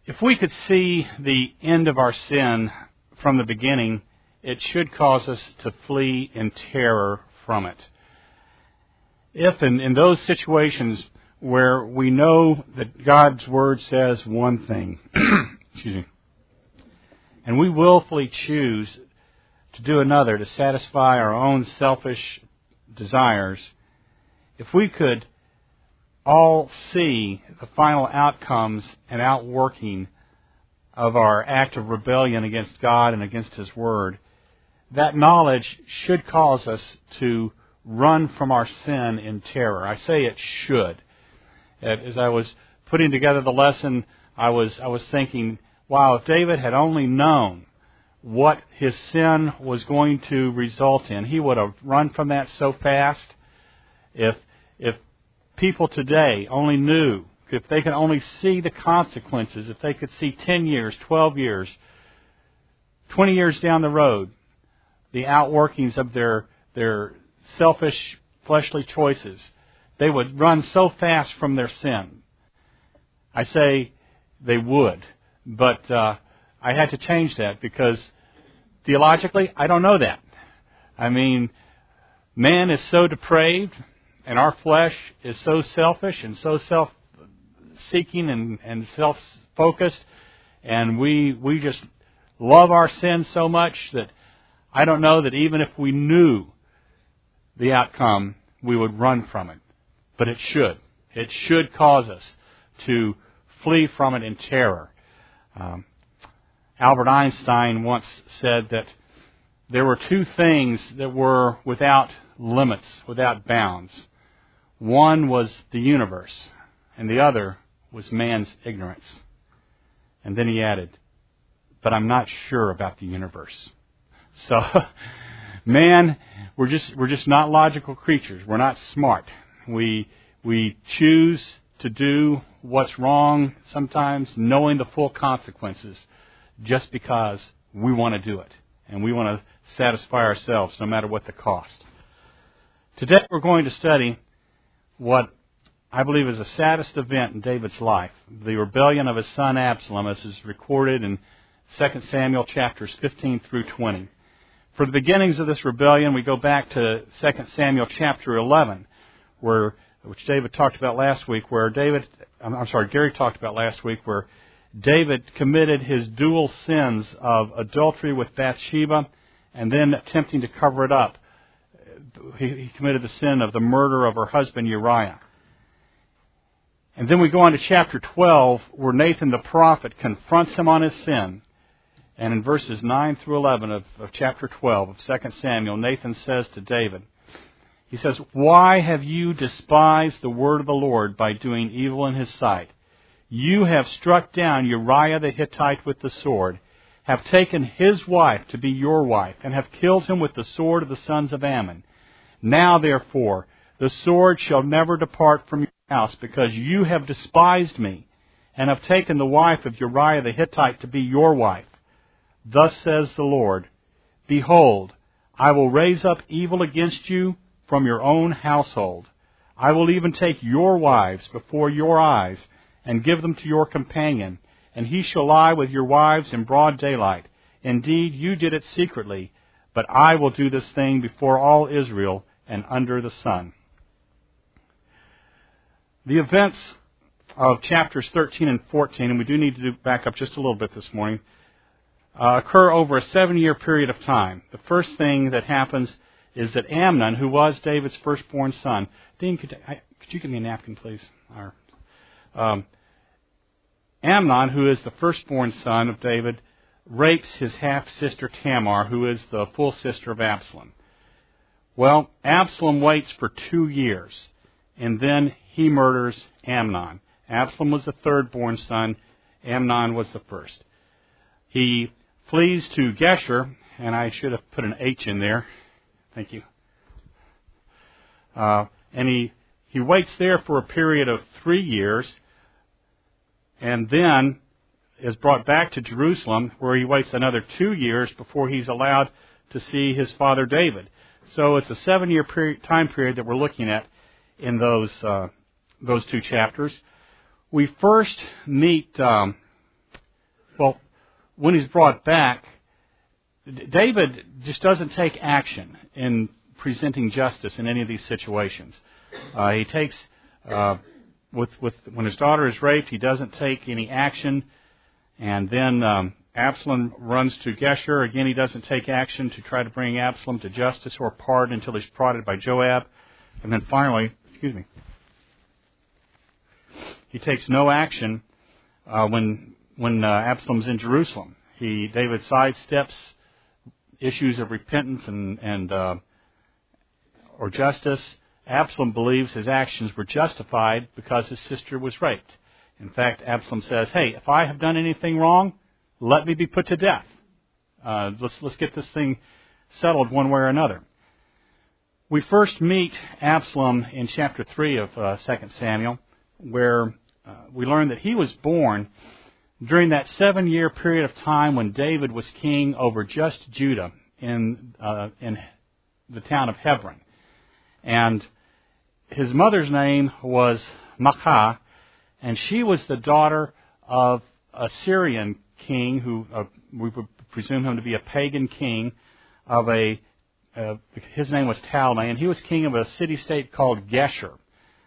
If we could see the end of our sin from the beginning, it should cause us to flee in terror from it. If in those situations where we know that God's Word says one thing, excuse me, and we willfully choose to do another to satisfy our own selfish desires, if we could all see the final outcomes and outworking of our act of rebellion against God and against His Word, that knowledge should cause us to run from our sin in terror. I say it should. As I was putting together the lesson, I was thinking, wow, if David had only known what his sin was going to result in, he would have run from that so fast. If people today only knew, if they could only see the consequences, if they could see 10 years, 12 years, 20 years down the road, the outworkings of their selfish, fleshly choices, they would run so fast from their sin. I say they would, but I had to change that because theologically, I don't know that. I mean, man is so depraved, and our flesh is so selfish and so self-seeking and self-focused, and we just love our sin so much that I don't know that even if we knew the outcome, we would run from it. But it should. It should cause us to flee from it in terror. Albert Einstein once said that there were two things that were without limits, without bounds. One was the universe, and the other was man's ignorance. And then he added, but I'm not sure about the universe. So, man, we're just not logical creatures. We're not smart. We choose to do what's wrong sometimes, knowing the full consequences, just because we want to do it. And we want to satisfy ourselves no matter what the cost. Today we're going to study what I believe is the saddest event in David's life, the rebellion of his son Absalom, as is recorded in 2 Samuel chapters 15 through 20. For the beginnings of this rebellion, we go back to 2 Samuel chapter 11, which David talked about last week, Gary talked about last week, where David committed his dual sins of adultery with Bathsheba and then attempting to cover it up. He committed the sin of the murder of her husband Uriah. And then we go on to chapter 12, where Nathan the prophet confronts him on his sin. And in verses 9 through 11 of chapter 12 of 2 Samuel, Nathan says to David, he says, "Why have you despised the word of the Lord by doing evil in His sight? You have struck down Uriah the Hittite with the sword, have taken his wife to be your wife, and have killed him with the sword of the sons of Ammon. Now, therefore, the sword shall never depart from your house, because you have despised me, and have taken the wife of Uriah the Hittite to be your wife. Thus says the Lord, Behold, I will raise up evil against you from your own household. I will even take your wives before your eyes, and give them to your companion, and he shall lie with your wives in broad daylight. Indeed, you did it secretly, but I will do this thing before all Israel and under the sun." The events of chapters 13 and 14, and we do need to back up just a little bit this morning, occur over a 7-year period of time. The first thing that happens is that Amnon, who was David's firstborn son... Dean, could you give me a napkin, please? Amnon, who is the firstborn son of David, rapes his half-sister Tamar, who is the full sister of Absalom. Well, Absalom waits for 2 years, and then he murders Amnon. Absalom was the third-born son. Amnon was the first. He flees to Geshur, and I should have put an H in there. Thank you. And he waits there for a period of 3 years, and then is brought back to Jerusalem, where he waits another 2 years before he's allowed to see his father David. So it's a 7-year time period that we're looking at in those 2 chapters. We first meet Well, when he's brought back, David just doesn't take action in presenting justice in any of these situations. He takes, when his daughter is raped, he doesn't take any action. And then Absalom runs to Geshur. Again, he doesn't take action to try to bring Absalom to justice or pardon until he's prodded by Joab. And then finally, he takes no action when Absalom's in Jerusalem. David sidesteps issues of repentance or justice. Absalom believes his actions were justified because his sister was raped. In fact, Absalom says, "Hey, if I have done anything wrong, let me be put to death. Let's get this thing settled one way or another." We first meet Absalom in chapter 3 of 2 Samuel, where we learn that he was born during that 7-year period of time when David was king over just Judah in the town of Hebron. And his mother's name was Maachah, and she was the daughter of a Syrian king who we would presume him to be a pagan king of his name was Talmai, and he was king of a city-state called Geshur,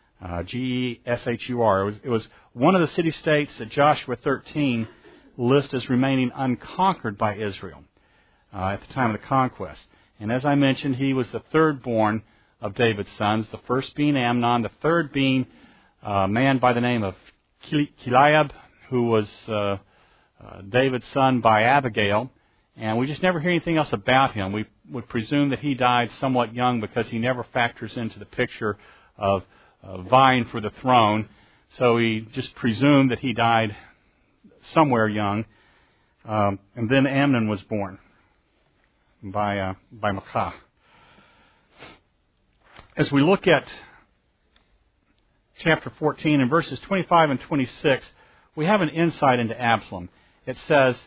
Geshur. It was one of the city-states that Joshua 13 lists as remaining unconquered by Israel at the time of the conquest. And as I mentioned, he was the third born of David's sons, the first being Amnon, the third being a man by the name of Chileab, who was David's son by Abigail. And we just never hear anything else about him. We would presume that he died somewhat young because he never factors into the picture of vying for the throne. So we just presume that he died somewhere young. And then Amnon was born by Maachah. As we look at chapter 14 and verses 25 and 26, we have an insight into Absalom. It says,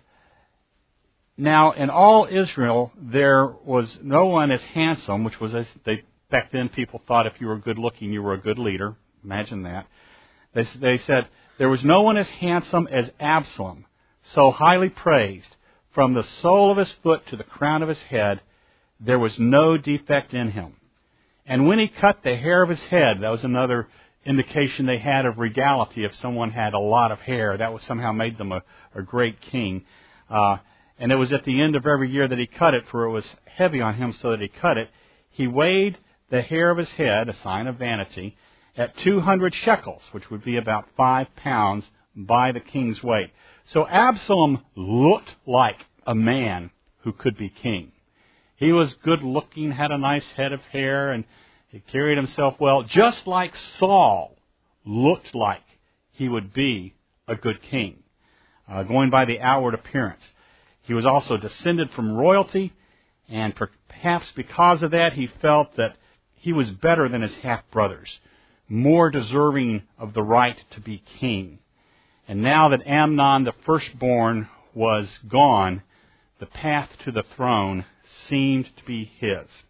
"Now in all Israel there was no one as handsome," which was, back then people thought if you were good looking, you were a good leader. Imagine that. They said, "There was no one as handsome as Absalom, so highly praised. From the sole of his foot to the crown of his head, there was no defect in him. And when he cut the hair of his head," that was another indication they had of regality. If someone had a lot of hair, that was somehow made them a great king. And it was at the end of every year that he cut it, for it was heavy on him, so that he cut it. He weighed the hair of his head, a sign of vanity, at 200 shekels, which would be about 5 pounds by the king's weight. So Absalom looked like a man who could be king. He was good looking, had a nice head of hair, and he carried himself well, just like Saul looked like he would be a good king, going by the outward appearance. He was also descended from royalty, and perhaps because of that, he felt that he was better than his half-brothers, more deserving of the right to be king. And now that Amnon, the firstborn, was gone, the path to the throne seemed to be his.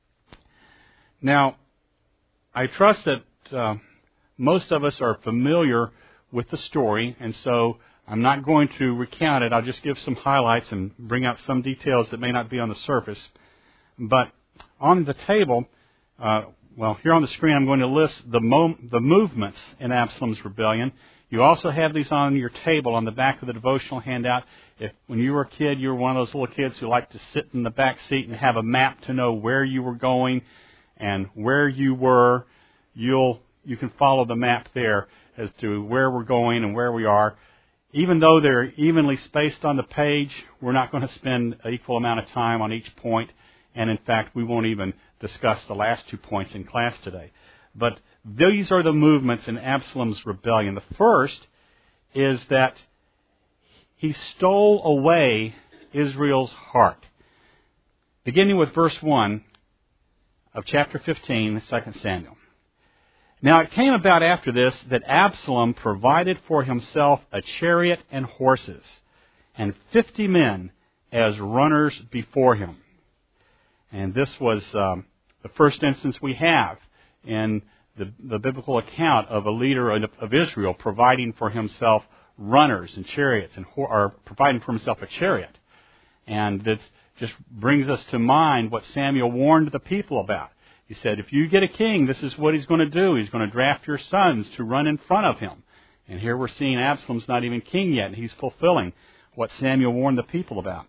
Now, I trust that most of us are familiar with the story, and so I'm not going to recount it. I'll just give some highlights and bring out some details that may not be on the surface. But on the table, here on the screen, I'm going to list the movements in Absalom's rebellion. You also have these on your table on the back of the devotional handout. If when you were a kid, you were one of those little kids who liked to sit in the back seat and have a map to know where you were going and where you were, you can follow the map there as to where we're going and where we are. Even though they're evenly spaced on the page, we're not going to spend an equal amount of time on each point. And in fact, we won't even discuss the last 2 points in class today. But these are the movements in Absalom's rebellion. The first is that he stole away Israel's heart. Beginning with verse 1 of chapter 15, 2 Samuel. "Now it came about after this that Absalom provided for himself a chariot and horses, and 50 men as runners before him." And this was the first instance we have in the biblical account of a leader of Israel providing for himself runners and chariots and or providing for himself a chariot. And that just brings us to mind what Samuel warned the people about. He said, if you get a king, this is what he's going to do. He's going to draft your sons to run in front of him. And here we're seeing Absalom's not even king yet, and he's fulfilling what Samuel warned the people about.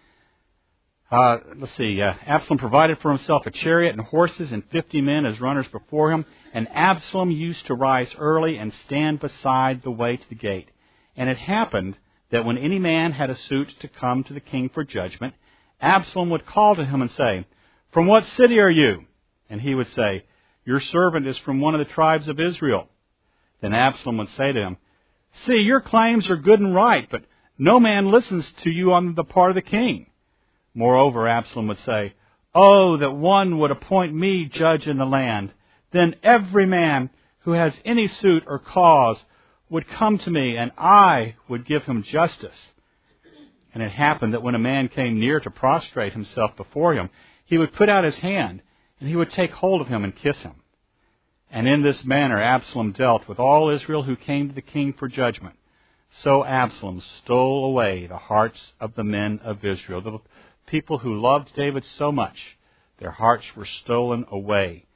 Absalom provided for himself a chariot and horses and 50 men as runners before him. And Absalom used to rise early and stand beside the way to the gate. And it happened that when any man had a suit to come to the king for judgment, Absalom would call to him and say, "From what city are you?" And he would say, "Your servant is from one of the tribes of Israel." Then Absalom would say to him, "See, your claims are good and right, but no man listens to you on the part of the king." Moreover, Absalom would say, "Oh, that one would appoint me judge in the land. Then every man who has any suit or cause would come to me, and I would give him justice." And it happened that when a man came near to prostrate himself before him, he would put out his hand, and he would take hold of him and kiss him. And in this manner Absalom dealt with all Israel who came to the king for judgment. So Absalom stole away the hearts of the men of Israel. The people who loved David so much, their hearts were stolen away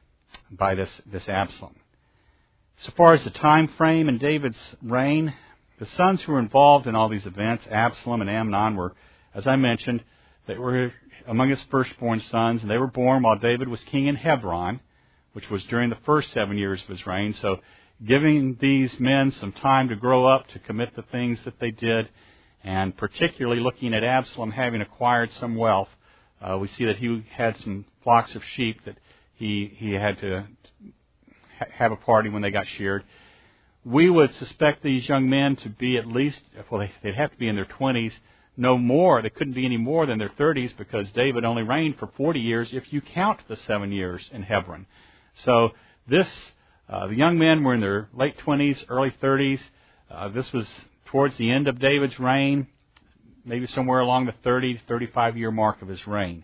by this Absalom. So far as the time frame in David's reign, the sons who were involved in all these events, Absalom and Amnon, were, as I mentioned, they were among his firstborn sons, and they were born while David was king in Hebron, which was during the first 7 years of his reign. So giving these men some time to grow up, to commit the things that they did, and particularly looking at Absalom having acquired some wealth, we see that he had some flocks of sheep that he had to have a party when they got sheared. We would suspect these young men to be at least, well, they'd have to be in their 20s, no more. They couldn't be any more than their 30s because David only reigned for 40 years if you count the 7 years in Hebron. So the young men were in their late 20s, early 30s. This was towards the end of David's reign, maybe somewhere along the 30 to 35-year mark of his reign.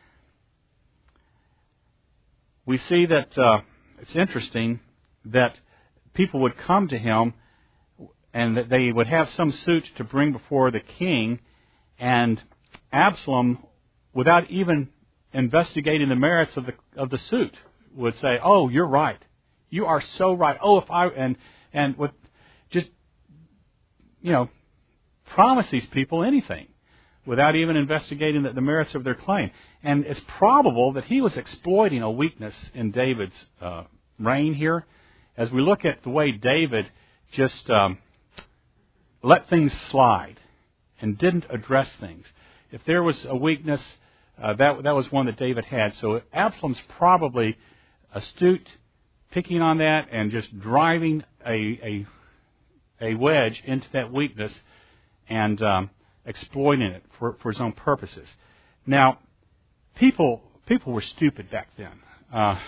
We see that it's interesting that people would come to him and that they would have some suit to bring before the king, and Absalom, without even investigating the merits of the suit, would say, "Oh, you're right. You are so right. Oh, if I..." And would just, promise these people anything without even investigating the merits of their claim. And it's probable that he was exploiting a weakness in David's reign here. As we look at the way David just let things slide and didn't address things. If there was a weakness, that was one that David had. So Absalom's probably astute, picking on that and just driving a wedge into that weakness and exploiting it for his own purposes. Now, people were stupid back then.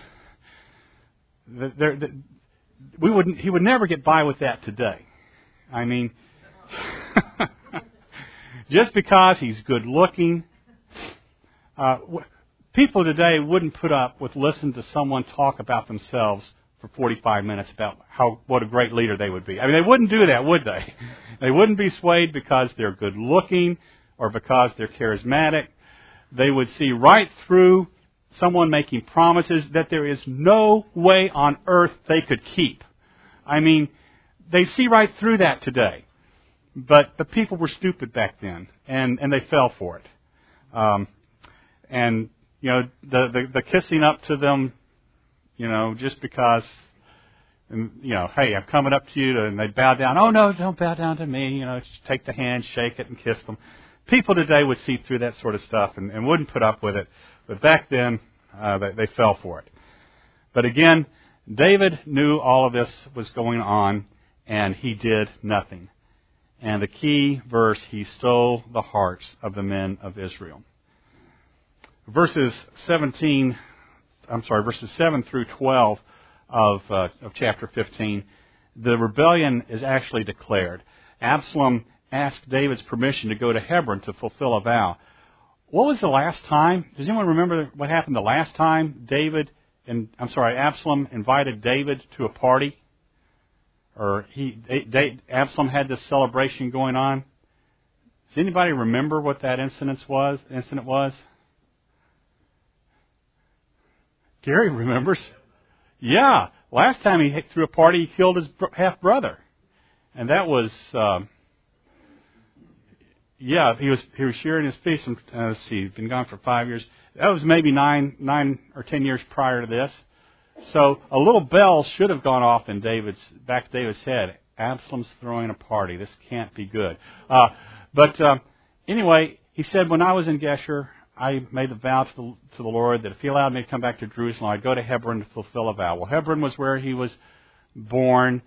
He would never get by with that today. I mean, just because he's good looking, people today wouldn't put up with listening to someone talk about themselves for 45 minutes about what a great leader they would be. I mean, they wouldn't do that, would they? They wouldn't be swayed because they're good looking or because they're charismatic. They would see right through someone making promises that there is no way on earth they could keep. I mean, they see right through that today. But the people were stupid back then, and they fell for it. And the kissing up to them, just because, hey, I'm coming up to you, and they bow down. Oh no, don't bow down to me. Just take the hand, shake it, and kiss them. People today would see through that sort of stuff and wouldn't put up with it. But back then, they fell for it. But again, David knew all of this was going on, and he did nothing. And the key verse, he stole the hearts of the men of Israel. Verses 7 through 12 of chapter 15, the rebellion is actually declared. Absalom asked David's permission to go to Hebron to fulfill a vow. What was the last time? Does anyone remember what happened the last time Absalom invited David to a party? or Absalom had this celebration going on. Does anybody remember what that incident was? Gary remembers. Yeah, last time he threw a party, he killed his half brother, and that was he was sharing his feast. Let's see, he'd been gone for 5 years. That was maybe 9 or 10 years prior to this. So a little bell should have gone off in back of David's head. Absalom's throwing a party. This can't be good. But anyway, he said, when I was in Geshur, I made a vow to the Lord that if He allowed me to come back to Jerusalem, I'd go to Hebron to fulfill a vow. Well, Hebron was where he was born.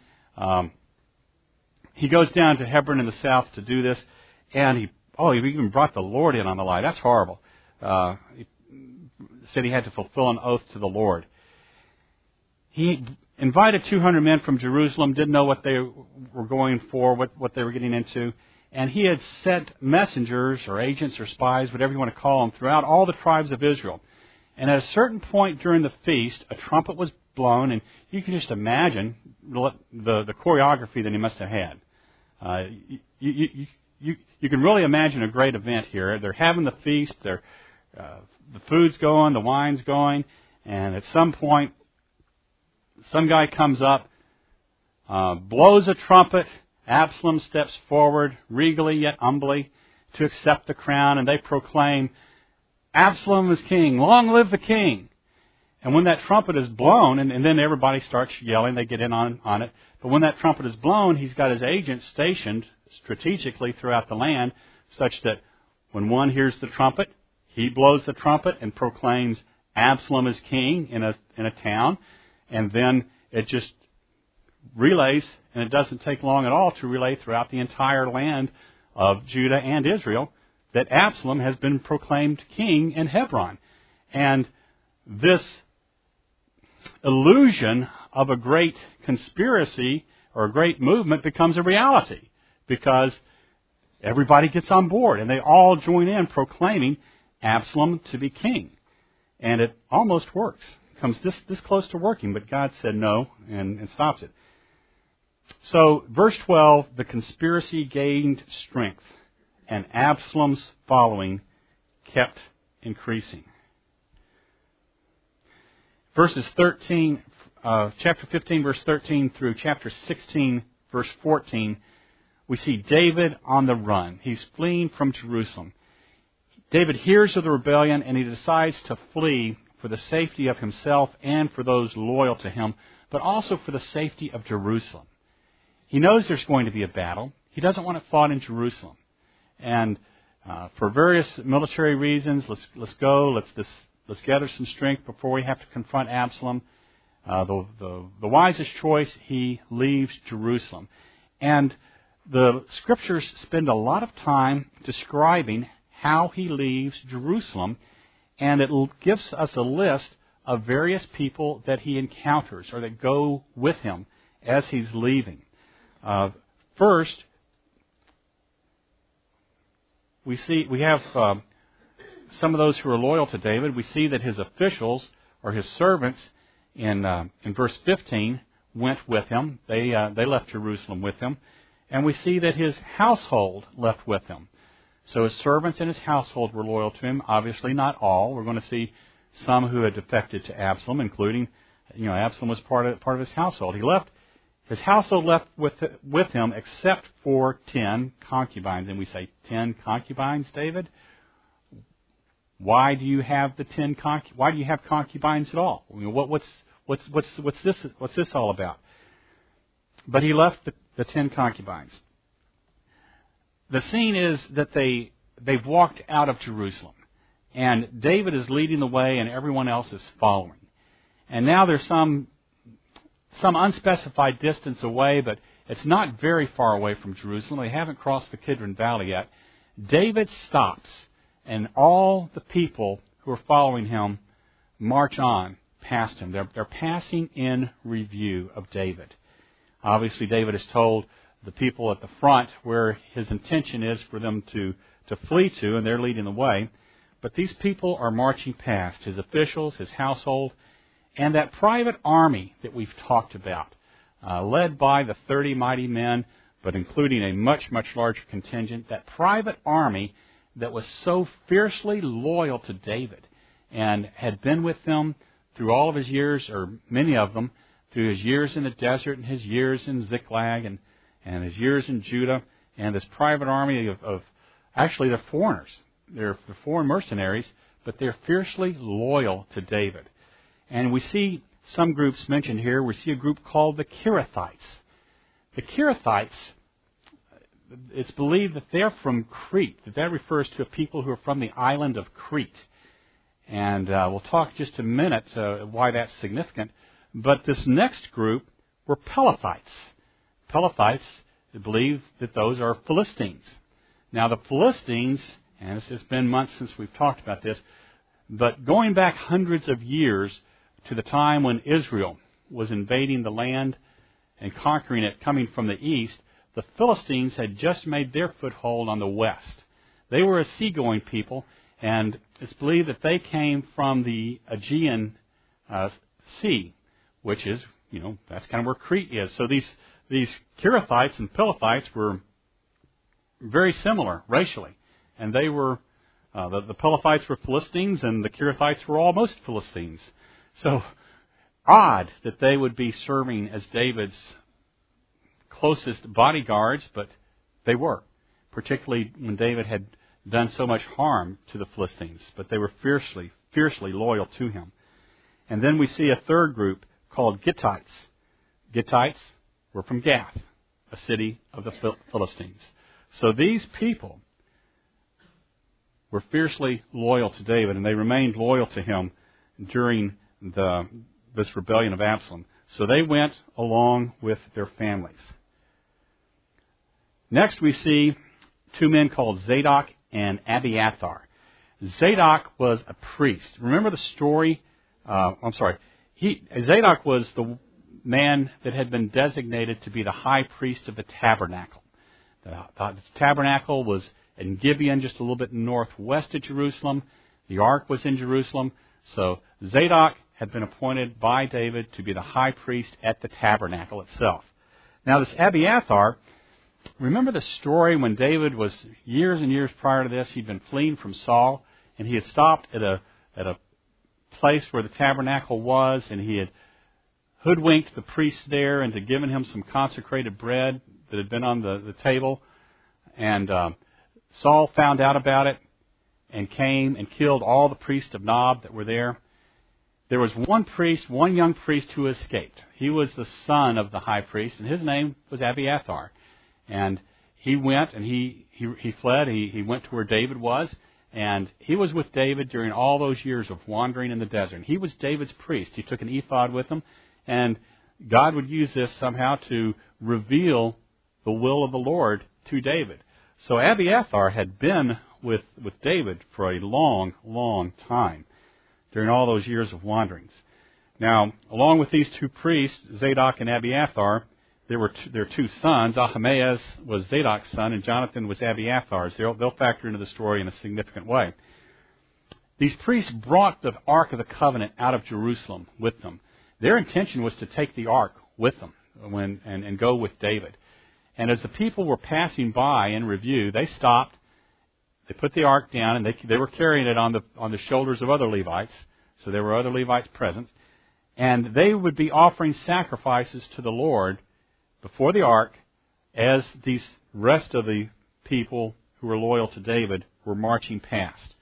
He goes down to Hebron in the south to do this, and he even brought the Lord in on the lie. That's horrible. He said he had to fulfill an oath to the Lord. He invited 200 men from Jerusalem, didn't know what they were going for, what they were getting into. And he had sent messengers or agents or spies, whatever you want to call them, throughout all the tribes of Israel. And at a certain point during the feast, a trumpet was blown, and you can just imagine the choreography that he must have had. You can really imagine a great event here. They're having the feast, the food's going, the wine's going, and at some point, some guy comes up, blows a trumpet. Absalom steps forward, regally yet humbly, to accept the crown, and they proclaim, Absalom is king, long live the king. And when that trumpet is blown, and then everybody starts yelling, they get in on it, but when that trumpet is blown, he's got his agents stationed strategically throughout the land, such that when one hears the trumpet, he blows the trumpet and proclaims Absalom is king in a town, and then it just relays, and it doesn't take long at all to relay throughout the entire land of Judah and Israel that Absalom has been proclaimed king in Hebron. And this illusion of a great conspiracy or a great movement becomes a reality because everybody gets on board and they all join in proclaiming Absalom to be king. And it almost works. It comes this close to working, but God said no and stops it. So, verse 12, the conspiracy gained strength, and Absalom's following kept increasing. Verses 13, chapter 15, verse 13 through chapter 16, verse 14, we see David on the run. He's fleeing from Jerusalem. David hears of the rebellion, and he decides to flee for the safety of himself and for those loyal to him, but also for the safety of Jerusalem. He knows there's going to be a battle. He doesn't want it fought in Jerusalem. And for various military reasons, let's go, let's gather some strength before we have to confront Absalom. The wisest choice, he leaves Jerusalem. And the Scriptures spend a lot of time describing how he leaves Jerusalem, and it gives us a list of various people that he encounters or that go with him as he's leaving. First, we have some of those who are loyal to David. We see that his officials or his servants in verse 15 went with him. They left Jerusalem with him, and we see that his household left with him. So his servants and his household were loyal to him. Obviously, not all. We're going to see some who had defected to Absalom, including Absalom was part of his household. His household left with him except for 10 concubines. And we say, 10 concubines, David? Why do you have the 10 Why do you have concubines at all? I mean, what's this all about? But he left the 10 concubines. The scene is that they've walked out of Jerusalem. And David is leading the way and everyone else is following. And now there's some unspecified distance away, but it's not very far away from Jerusalem. They haven't crossed the Kidron Valley yet. David stops, and all the people who are following him march on past him. They're passing in review of David. Obviously, David has told the people at the front where his intention is for them to flee to, and they're leading the way. But these people are marching past, his officials, his household, and that private army that we've talked about. led by the 30 mighty men, but including a much, much larger contingent, that private army that was so fiercely loyal to David and had been with him through all of his years, or many of them, through his years in the desert and his years in Ziklag and his years in Judah, and this private army of actually they're foreigners. They're foreign mercenaries, but they're fiercely loyal to David. And we see some groups mentioned here. We see a group called the Kerethites. The Kerethites, it's believed that they're from Crete, that refers to a people who are from the island of Crete. And we'll talk just a minute why that's significant. But this next group were Pelethites. Pelethites believe that those are Philistines. Now the Philistines, and it's been months since we've talked about this, but going back hundreds of years to the time when Israel was invading the land and conquering it coming from the east, the Philistines had just made their foothold on the west. They were a seagoing people, and it's believed that they came from the Aegean Sea, which is, that's kind of where Crete is. So these Kerethites and Pelethites were very similar racially. And they were, the Pelethites were Philistines, and the Kerethites were almost Philistines. So odd that they would be serving as David's closest bodyguards, but they were, particularly when David had done so much harm to the Philistines. But they were fiercely loyal to him. And then we see a third group called Gittites. Gittites were from Gath, a city of the Philistines. So these people were fiercely loyal to David, and they remained loyal to him during this rebellion of Absalom. So they went along with their families. Next we see two men called Zadok and Abiathar. Zadok was a priest. Remember the story? Zadok was the man that had been designated to be the high priest of the tabernacle. The tabernacle was in Gibeon, just a little bit northwest of Jerusalem. The ark was in Jerusalem. So Zadok had been appointed by David to be the high priest at the tabernacle itself. Now this Abiathar, remember the story when David was, years and years prior to this, he'd been fleeing from Saul, and he had stopped at a place where the tabernacle was, and he had hoodwinked the priest there into giving him some consecrated bread that had been on the table. And Saul found out about it and came and killed all the priests of Nob that were there. There was one young priest who escaped. He was the son of the high priest, and his name was Abiathar. And he went and he fled. He went to where David was, and he was with David during all those years of wandering in the desert. He was David's priest. He took an ephod with him, and God would use this somehow to reveal the will of the Lord to David. So Abiathar had been with David for a long, long time during all those years of wanderings. Now, along with these two priests, Zadok and Abiathar, there were their two sons. Ahimaaz was Zadok's son, and Jonathan was Abiathar's. They'll factor into the story in a significant way. These priests brought the Ark of the Covenant out of Jerusalem with them. Their intention was to take the Ark with them and go with David. And as the people were passing by in review, they stopped. They put the Ark down, and they were carrying it on the shoulders of other Levites. So there were other Levites present. And they would be offering sacrifices to the Lord before the Ark as these rest of the people who were loyal to David were marching past.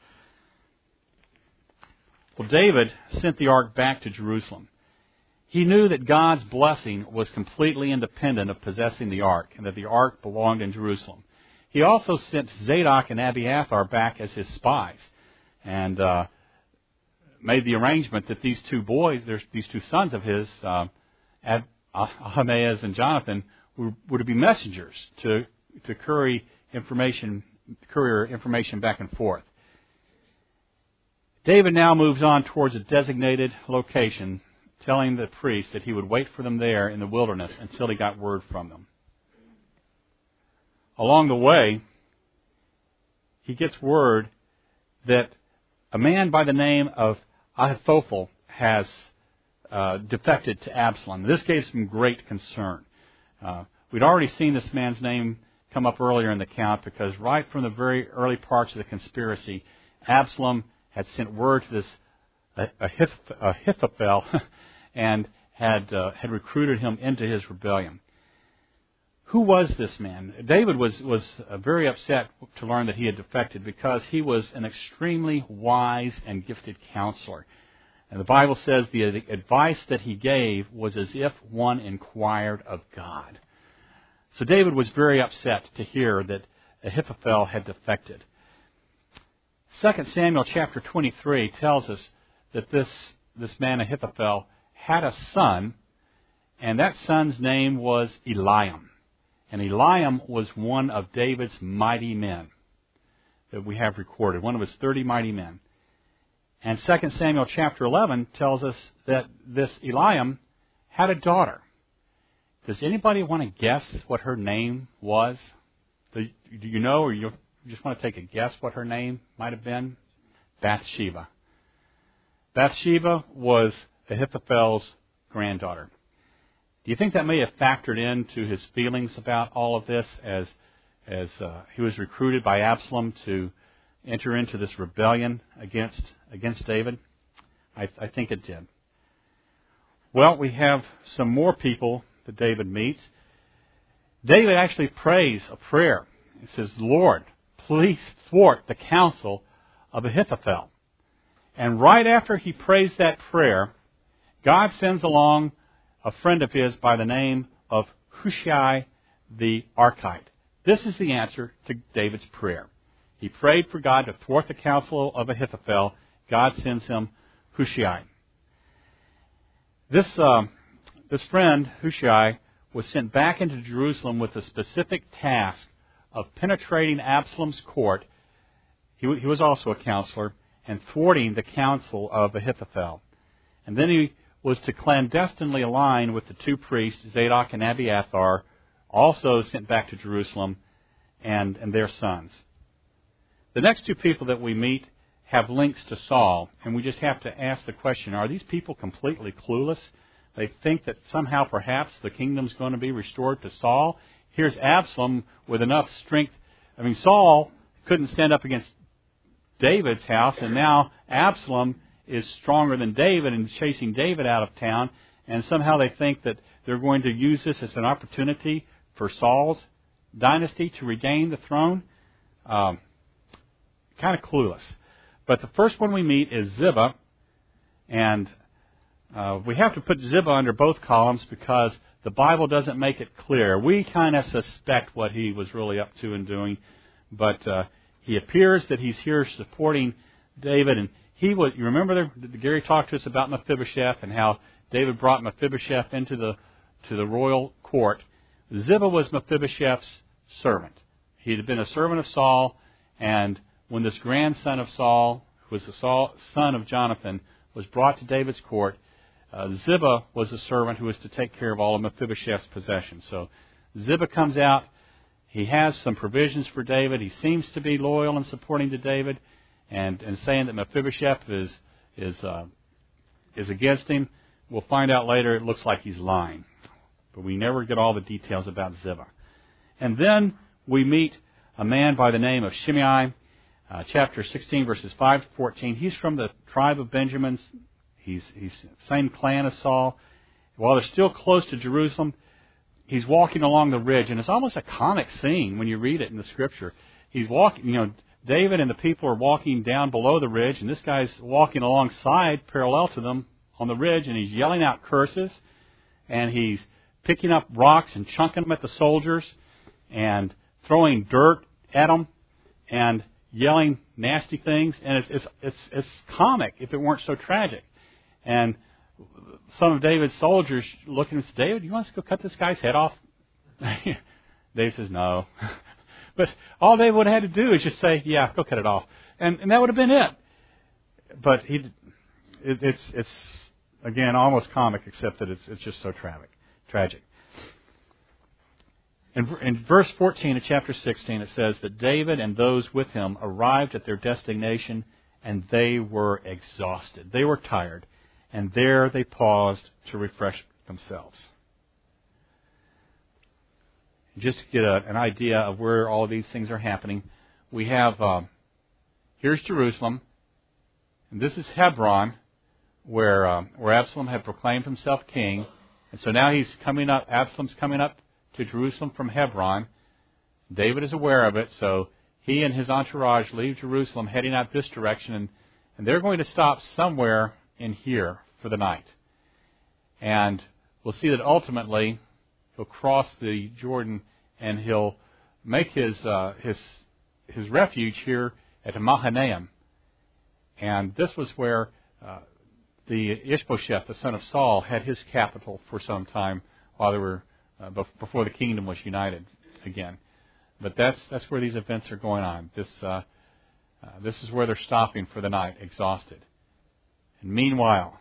Well, David sent the Ark back to Jerusalem. He knew that God's blessing was completely independent of possessing the Ark, and that the Ark belonged in Jerusalem. He also sent Zadok and Abiathar back as his spies, and made the arrangement that these two boys, these two sons of his, Ahimaaz and Jonathan, were to be messengers to courier information back and forth. David now moves on towards a designated location, telling the priest that he would wait for them there in the wilderness until he got word from them. Along the way, he gets word that a man by the name of Ahithophel has defected to Absalom. This gave some great concern. We'd already seen this man's name come up earlier in the account because right from the very early parts of the conspiracy, Absalom had sent word to this Ahithophel and had recruited him into his rebellion. Who was this man? David was very upset to learn that he had defected because he was an extremely wise and gifted counselor. And the Bible says the advice that he gave was as if one inquired of God. So David was very upset to hear that Ahithophel had defected. 2 Samuel chapter 23 tells us that this man Ahithophel had a son, and that son's name was Eliam. And Eliam was one of David's mighty men that we have recorded, one of his 30 mighty men. And 2 Samuel chapter 11 tells us that this Eliam had a daughter. Does anybody want to guess what her name was? Do you know, or you just want to take a guess what her name might have been? Bathsheba. Bathsheba was Ahithophel's granddaughter. Do you think that may have factored into his feelings about all of this as he was recruited by Absalom to enter into this rebellion against David? I think it did. Well, we have some more people that David meets. David actually prays a prayer. He says, Lord, please thwart the counsel of Ahithophel. And right after he prays that prayer, God sends along a friend of his by the name of Hushai the Archite. This is the answer to David's prayer. He prayed for God to thwart the counsel of Ahithophel. God sends him Hushai. This friend, Hushai, was sent back into Jerusalem with a specific task of penetrating Absalom's court. He was also a counselor, and thwarting the counsel of Ahithophel. And then he was to clandestinely align with the two priests, Zadok and Abiathar, also sent back to Jerusalem, and their sons. The next two people that we meet have links to Saul, and we just have to ask the question, are these people completely clueless? They think that somehow perhaps the kingdom's going to be restored to Saul. Here's Absalom with enough strength. I mean, Saul couldn't stand up against David's house, and now Absalom is stronger than David and chasing David out of town, and somehow they think that they're going to use this as an opportunity for Saul's dynasty to regain the throne. Kind of clueless. But the first one we meet is Ziba, and we have to put Ziba under both columns because the Bible doesn't make it clear. We kind of suspect what he was really up to and doing, but he appears that he's here supporting David, and he was. You remember Gary talked to us about Mephibosheth and how David brought Mephibosheth into the royal court. Ziba was Mephibosheth's servant. He had been a servant of Saul, and when this grandson of Saul, who was the son of Jonathan, was brought to David's court, Ziba was the servant who was to take care of all of Mephibosheth's possessions. So Ziba comes out. He has some provisions for David. He seems to be loyal and supporting to David, and saying that Mephibosheth is against him. We'll find out later it looks like he's lying. But we never get all the details about Ziba. And then we meet a man by the name of Shimei, chapter 16, verses 5 to 14. He's from the tribe of Benjamin. He's the same clan as Saul. While they're still close to Jerusalem, he's walking along the ridge, and it's almost a comic scene when you read it in the Scripture. He's walking, David and the people are walking down below the ridge, and this guy's walking alongside, parallel to them, on the ridge, and he's yelling out curses, and he's picking up rocks and chunking them at the soldiers, and throwing dirt at them, and yelling nasty things, and it's comic if it weren't so tragic. And some of David's soldiers look at him and say, David, you want us to go cut this guy's head off? David says, no. But all they would have had to do is just say, yeah, go cut it off. And that would have been it. But it's again, almost comic, except that it's just so tragic. In verse 14 of chapter 16, it says that David and those with him arrived at their destination, and they were exhausted. They were tired. and there they paused to refresh themselves. Just to get an idea of where all of these things are happening, we have, here's Jerusalem, and this is Hebron, where Absalom had proclaimed himself king. And so now he's coming up, Absalom's coming up to Jerusalem from Hebron. David is aware of it, so he and his entourage leave Jerusalem heading out this direction, and they're going to stop somewhere in here for the night. And we'll see that ultimately he'll cross the Jordan and he'll make his refuge here at Mahanaim. And this was where the Ishbosheth, the son of Saul, had his capital for some time while they were before the kingdom was united again. But that's where these events are going on. This is where they're stopping for the night, exhausted. And meanwhile,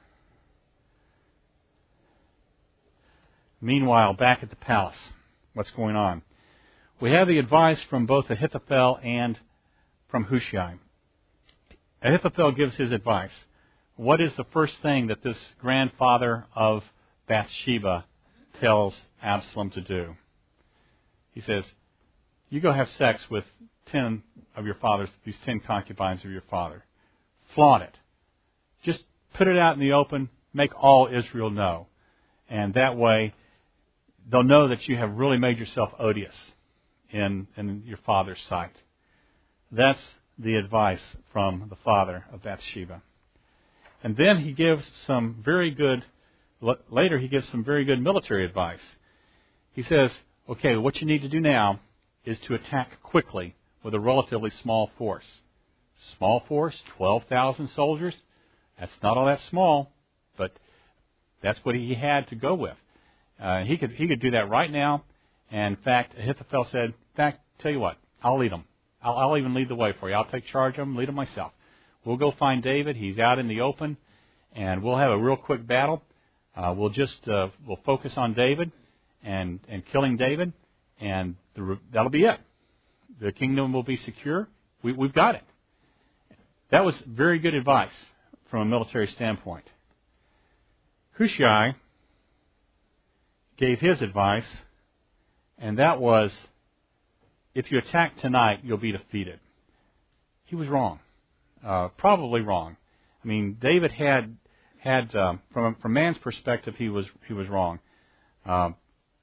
back at the palace, what's going on? We have the advice from both Ahithophel and from Hushai. Ahithophel gives his advice. What is the first thing that this grandfather of Bathsheba tells Absalom to do? He says, you go have sex with 10 of your father's, these 10 concubines of your father. Flaunt it. Just put it out in the open. Make all Israel know. And that way, they'll know that you have really made yourself odious in your father's sight. That's the advice from the father of Bathsheba. And then he gives some very good, later he gives some very good military advice. He says, okay, what you need to do now is to attack quickly with a relatively small force. Small force, 12,000 soldiers. That's not all that small, but that's what he had to go with. He could do that right now. And in fact, Ahithophel said, in fact, tell you what, I'll lead them. I'll even lead the way for you. I'll take charge of them, lead them myself. We'll go find David. He's out in the open, and we'll have a real quick battle. We'll focus on David and killing David, and that'll be it. The kingdom will be secure. We've got it. That was very good advice from a military standpoint. Hushai gave his advice, and that was, if you attack tonight, you'll be defeated. He was wrong. Probably wrong. I mean, David had from man's perspective, he was wrong. And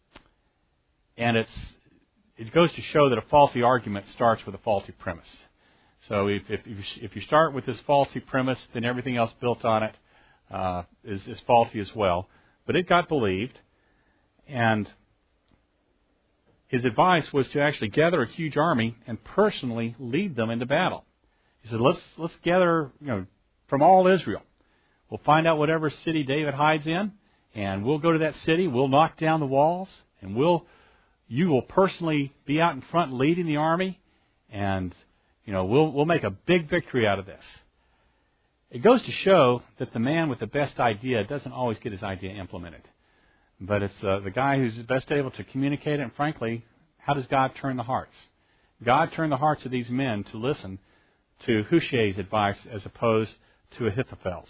it goes to show that a faulty argument starts with a faulty premise. So if you start with this faulty premise, then everything else built on it is faulty as well. But it got believed, and his advice was to actually gather a huge army and personally lead them into battle. He said, let's gather, from all Israel. We'll find out whatever city David hides in, and we'll go to that city. We'll knock down the walls, and you will personally be out in front leading the army, and we'll make a big victory out of this. It goes to show that the man with the best idea doesn't always get his idea implemented. But it's the guy who's best able to communicate it, and frankly, how does God turn the hearts? God turned the hearts of these men to listen to Hushai's advice as opposed to Ahithophel's.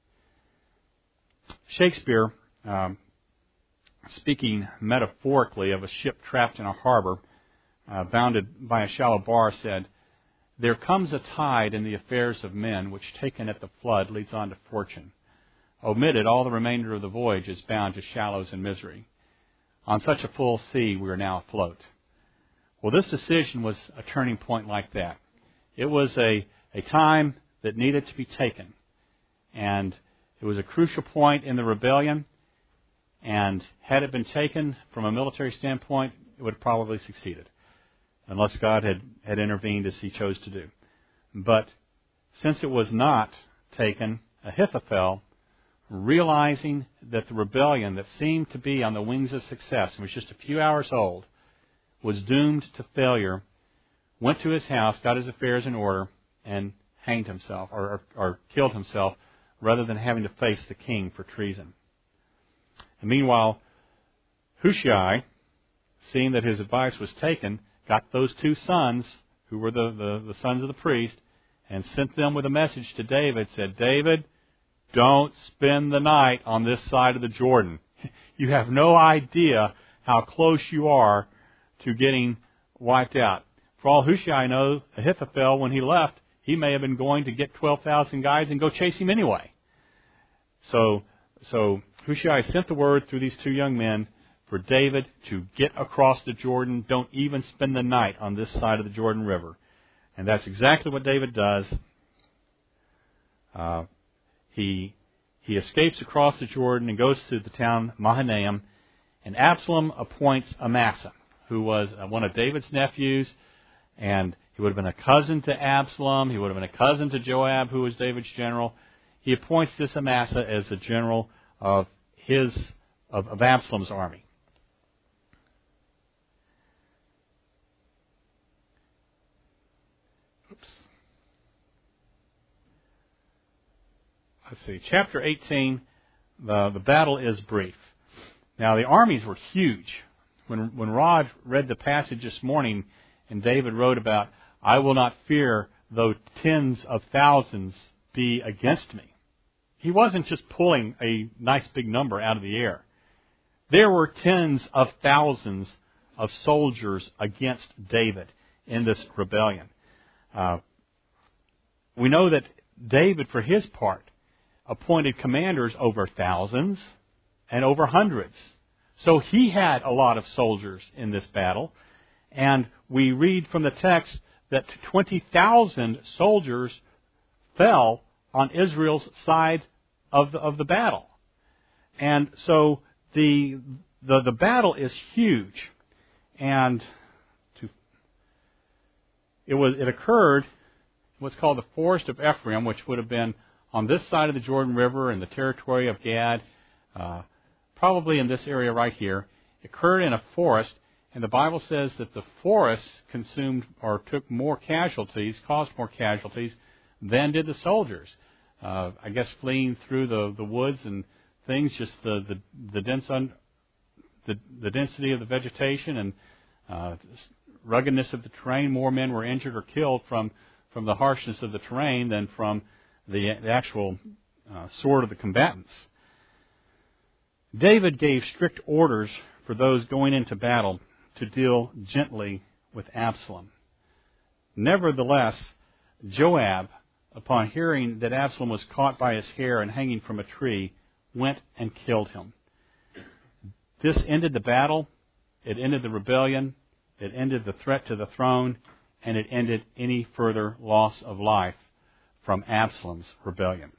Shakespeare, speaking metaphorically of a ship trapped in a harbor, bounded by a shallow bar, said, "There comes a tide in the affairs of men which, taken at the flood, leads on to fortune. Omitted, all the remainder of the voyage is bound to shallows and misery. On such a full sea we are now afloat." Well, this decision was a turning point like that. It was a time that needed to be taken. And it was a crucial point in the rebellion. And had it been taken from a military standpoint, it would have probably succeeded, unless God had intervened as he chose to do. But since it was not taken, Ahithophel, realizing that the rebellion that seemed to be on the wings of success and was just a few hours old, was doomed to failure, went to his house, got his affairs in order, and hanged himself, or killed himself, rather than having to face the king for treason. And meanwhile, Hushai, seeing that his advice was taken, got those two sons, who were the sons of the priest, and sent them with a message to David, said, "David, don't spend the night on this side of the Jordan. You have no idea how close you are to getting wiped out. For all Hushai knows, Ahithophel, when he left, he may have been going to get 12,000 guys and go chase him anyway. So Hushai sent the word through these two young men for David to get across the Jordan. Don't even spend the night on this side of the Jordan River. And that's exactly what David does. He escapes across the Jordan and goes to the town Mahanaim. And Absalom appoints Amasa, who was one of David's nephews, and he would have been a cousin to Absalom. He would have been a cousin to Joab, who was David's general. He appoints this Amasa as the general of Absalom's army. Let's see, chapter 18, the battle is brief. Now, the armies were huge. When Rod read the passage this morning, and David wrote about, I will not fear though tens of thousands be against me. He wasn't just pulling a nice big number out of the air. There were tens of thousands of soldiers against David in this rebellion. We know that David, for his part, appointed commanders over thousands and over hundreds. So he had a lot of soldiers in this battle. And we read from the text that 20,000 soldiers fell on Israel's side of the battle. And so the battle is huge. And it occurred in what's called the Forest of Ephraim, which would have been on this side of the Jordan River in the territory of Gad, probably in this area right here. It occurred in a forest, and the Bible says that the forest consumed or took more casualties, caused more casualties than did the soldiers. I guess fleeing through the woods and things, just the density of the vegetation and ruggedness of the terrain. More men were injured or killed from the harshness of the terrain than from the actual sword of the combatants. David gave strict orders for those going into battle to deal gently with Absalom. Nevertheless, Joab, upon hearing that Absalom was caught by his hair and hanging from a tree, went and killed him. This ended the battle, it ended the rebellion, it ended the threat to the throne, and it ended any further loss of life from Absalom's rebellion.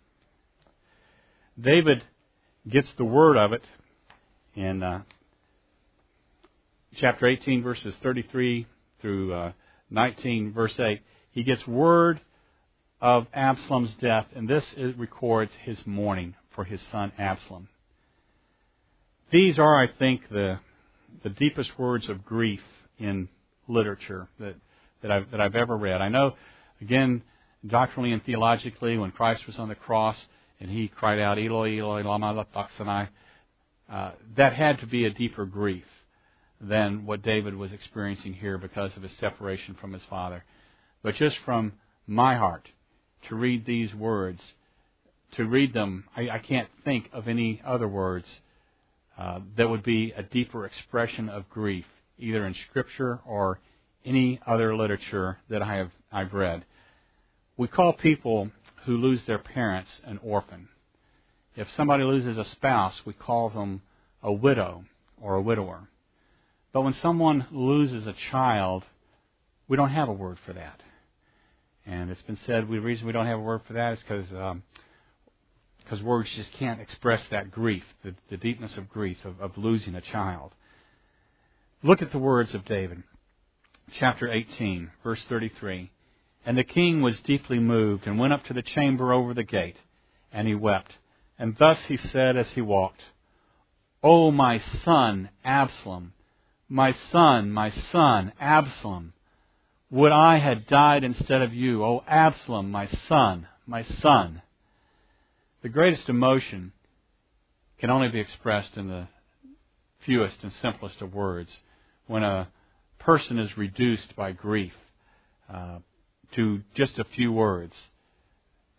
David gets the word of it in chapter 18, verses 33 through 19, verse 8. He gets word of Absalom's death, and this records his mourning for his son Absalom. These are, I think, the deepest words of grief in literature that I've ever read. I know, again, doctrinally and theologically, when Christ was on the cross and he cried out, Eloi, Eloi, lama sabachthani, that had to be a deeper grief than what David was experiencing here because of his separation from his father. But just from my heart, to read these words, to read them, I can't think of any other words that would be a deeper expression of grief, either in Scripture or any other literature that I've read. We call people who lose their parents an orphan. If somebody loses a spouse, we call them a widow or a widower. But when someone loses a child, we don't have a word for that. And it's been said the reason we don't have a word for that is because words just can't express that grief, the deepness of grief of losing a child. Look at the words of David. Chapter 18, verse 33. And the king was deeply moved and went up to the chamber over the gate, and he wept. And thus he said as he walked, O my son Absalom, my son, Absalom, would I had died instead of you, O Absalom, my son, my son. The greatest emotion can only be expressed in the fewest and simplest of words. When a person is reduced by grief to just a few words,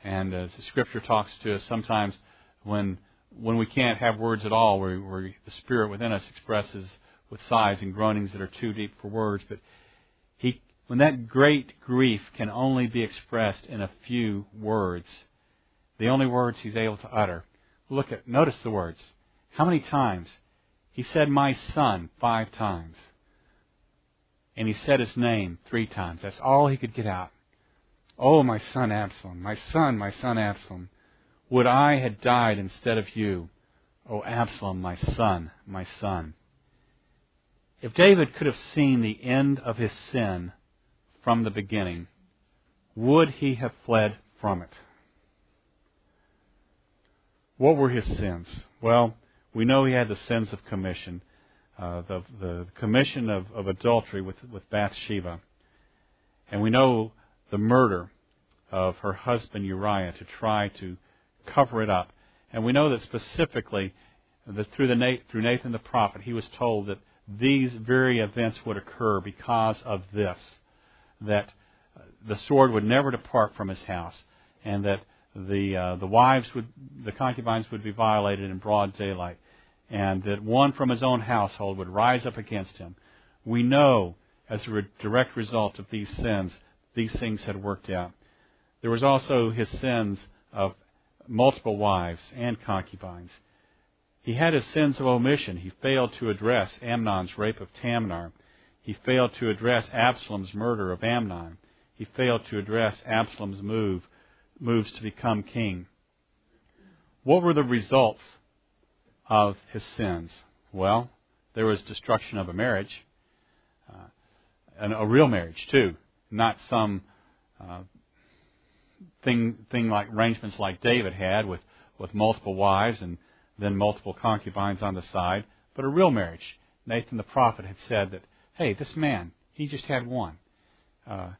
And the Scripture talks to us sometimes when we can't have words at all, where the Spirit within us expresses with sighs and groanings that are too deep for words. But when that great grief can only be expressed in a few words, the only words He's able to utter. Notice the words. How many times? He said, "My son," 5 times. And He said His name 3 times. That's all He could get out. "Oh, my son Absalom, my son Absalom, would I had died instead of you. Oh, Absalom, my son, my son." If David could have seen the end of his sin from the beginning, would he have fled from it? What were his sins? Well, we know he had the sins of commission, the commission of adultery with Bathsheba. And we know the murder of her husband Uriah to try to cover it up. And we know that specifically that through Nathan the prophet, he was told that these very events would occur because of this, that the sword would never depart from his house, and that the concubines would be violated in broad daylight, and that one from his own household would rise up against him. We know as a direct result of these sins, these things had worked out. There was also his sins of multiple wives and concubines. He had his sins of omission. He failed to address Amnon's rape of Tamar. He failed to address Absalom's murder of Amnon. He failed to address Absalom's moves to become king. What were the results of his sins? Well, there was destruction of a marriage, and a real marriage too, not some thing like arrangements like David had with multiple wives and then multiple concubines on the side, but a real marriage. Nathan the prophet had said that, hey, this man, he just had one. So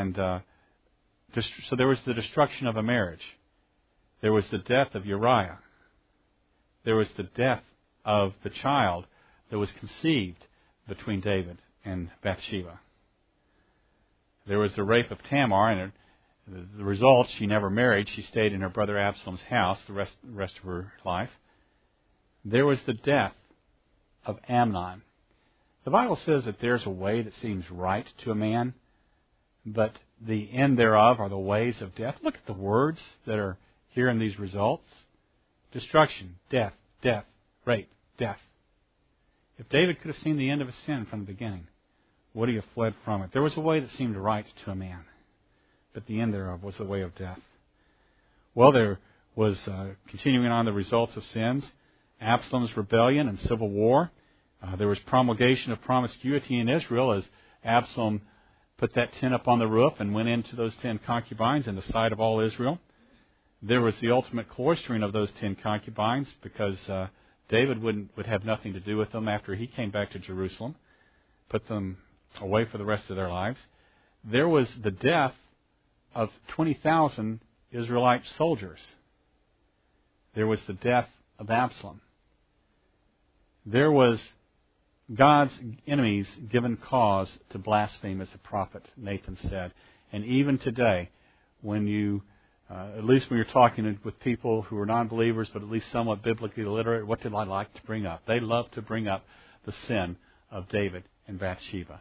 there was the destruction of a marriage. There was the death of Uriah. There was the death of the child that was conceived between David and Bathsheba. There was the rape of Tamar, and the result, she never married. She stayed in her brother Absalom's house the rest of her life. There was the death of Amnon. The Bible says that there's a way that seems right to a man, but the end thereof are the ways of death. Look at the words that are here in these results. Destruction, death, death, rape, death. If David could have seen the end of his sin from the beginning, would he have fled from it? There was a way that seemed right to a man, but the end thereof was the way of death. Well, there was, continuing on the results of sins, Absalom's rebellion and civil war. There was promulgation of promiscuity in Israel as Absalom put that tent up on the roof and went into those 10 concubines in the sight of all Israel. There was the ultimate cloistering of those 10 concubines because David would have nothing to do with them after he came back to Jerusalem, put them away for the rest of their lives. There was the death of 20,000 Israelite soldiers. There was the death of Absalom. There was God's enemies given cause to blaspheme, as the prophet Nathan said. And even today, when you, at least when you're talking with people who are non-believers, but at least somewhat biblically literate, what do I like to bring up? They love to bring up the sin of David and Bathsheba.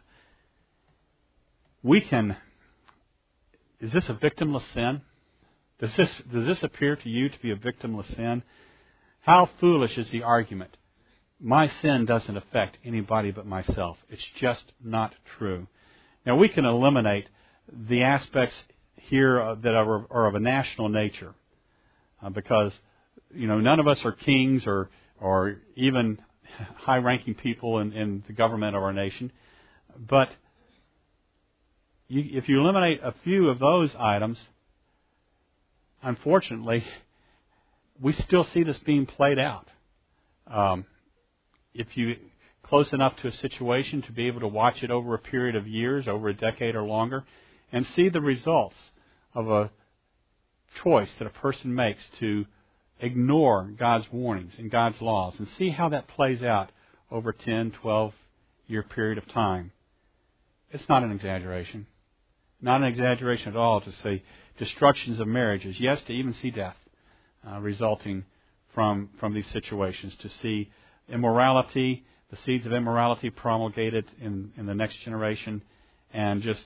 Is this a victimless sin? Does this appear to you to be a victimless sin? How foolish is the argument? My sin doesn't affect anybody but myself. It's just not true. Now, we can eliminate the aspects here that are of a national nature because, none of us are kings or even high-ranking people in the government of our nation. But if you eliminate a few of those items, unfortunately, we still see this being played out. If you close enough to a situation to be able to watch it over a period of years, over a decade or longer, and see the results of a choice that a person makes to ignore God's warnings and God's laws, and see how that plays out over a 10, 12-year period of time, it's not an exaggeration. not an exaggeration at all to say destructions of marriages. Yes, to even see death resulting from these situations. To see immorality, the seeds of immorality promulgated in the next generation, and just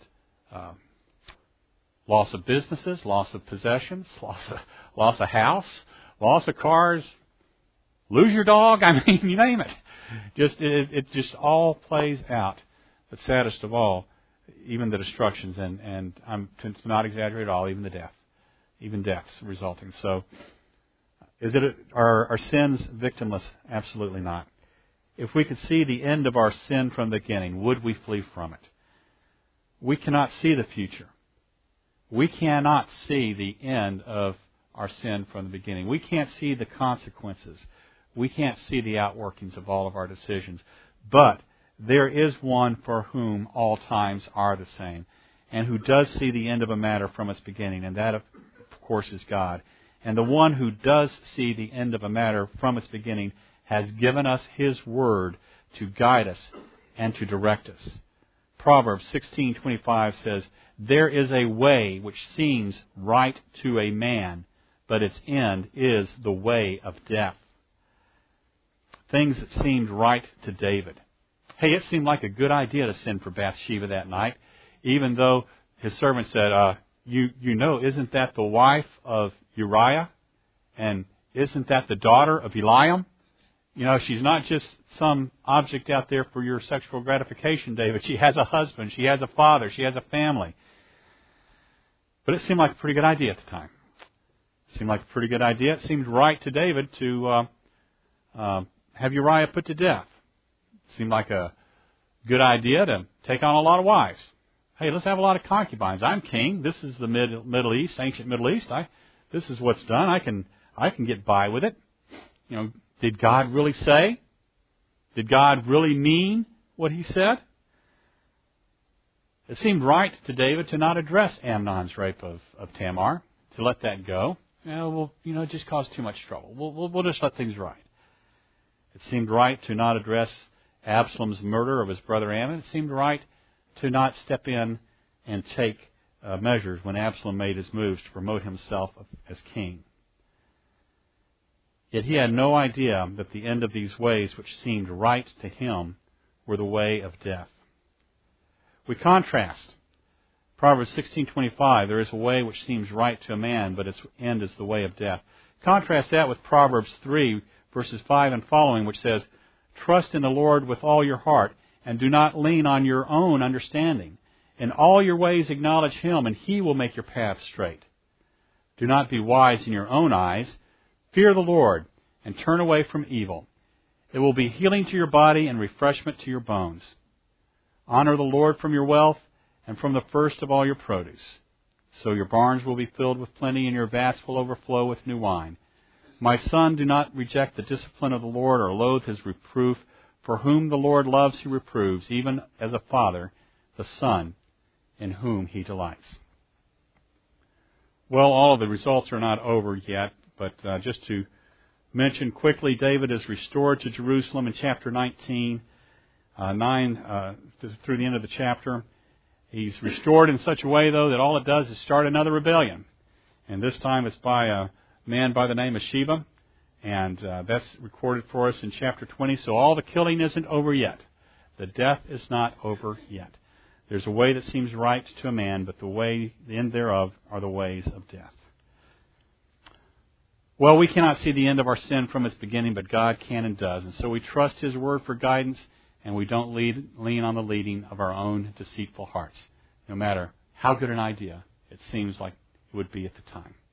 loss of businesses, loss of possessions, loss of house, loss of cars, lose your dog. I mean, you name it. It just all plays out. But saddest of all, even the destructions, and I'm to not exaggerate at all, even the death, even deaths resulting. So, are sins victimless? Absolutely not. If we could see the end of our sin from the beginning, would we flee from it? We cannot see the future. We cannot see the end of our sin from the beginning. We can't see the consequences. We can't see the outworkings of all of our decisions. But there is one for whom all times are the same, and who does see the end of a matter from its beginning, and that, of course, is God. And the one who does see the end of a matter from its beginning has given us His Word to guide us and to direct us. Proverbs 16:25 says, "There is a way which seems right to a man, but its end is the way of death." Things that seemed right to David. Hey, it seemed like a good idea to send for Bathsheba that night, even though his servant said, you know, isn't that the wife of Uriah? And isn't that the daughter of Eliam? You know, she's not just some object out there for your sexual gratification, David. She has a husband, she has a father, she has a family. But it seemed like a pretty good idea at the time. It seemed like a pretty good idea. It seemed right to David to have Uriah put to death. It seemed like a good idea to take on a lot of wives. Hey, let's have a lot of concubines. I'm king. This is the Middle East, ancient Middle East. This is what's done. I can get by with it. You know, did God really say? Did God really mean what He said? It seemed right to David to not address Amnon's rape of Tamar, to let that go. It just caused too much trouble. We'll just let things ride. It seemed right to not address Absalom's murder of his brother Ammon. It seemed right to not step in and take measures when Absalom made his moves to promote himself as king. Yet he had no idea that the end of these ways which seemed right to him were the way of death. We contrast. Proverbs 16:25, there is a way which seems right to a man, but its end is the way of death. Contrast that with Proverbs 3, verses 5 and following, which says, "Trust in the Lord with all your heart, and do not lean on your own understanding. In all your ways acknowledge Him, and He will make your path straight. Do not be wise in your own eyes. Fear the Lord, and turn away from evil. It will be healing to your body and refreshment to your bones. Honor the Lord from your wealth, and from the first of all your produce. So your barns will be filled with plenty, and your vats will overflow with new wine. My son, do not reject the discipline of the Lord, or loathe His reproof. For whom the Lord loves, He reproves, even as a father the son in whom He delights." Well, all of the results are not over yet, but just to mention quickly, David is restored to Jerusalem in chapter 19, 9 through the end of the chapter. He's restored in such a way, though, that all it does is start another rebellion. And this time it's by a man by the name of Sheba. And that's recorded for us in chapter 20. So all the killing isn't over yet. The death is not over yet. There's a way that seems right to a man, but the end thereof are the ways of death. Well, we cannot see the end of our sin from its beginning, but God can and does. And so we trust His Word for guidance, and we don't lean on the leading of our own deceitful hearts, no matter how good an idea it seems like it would be at the time.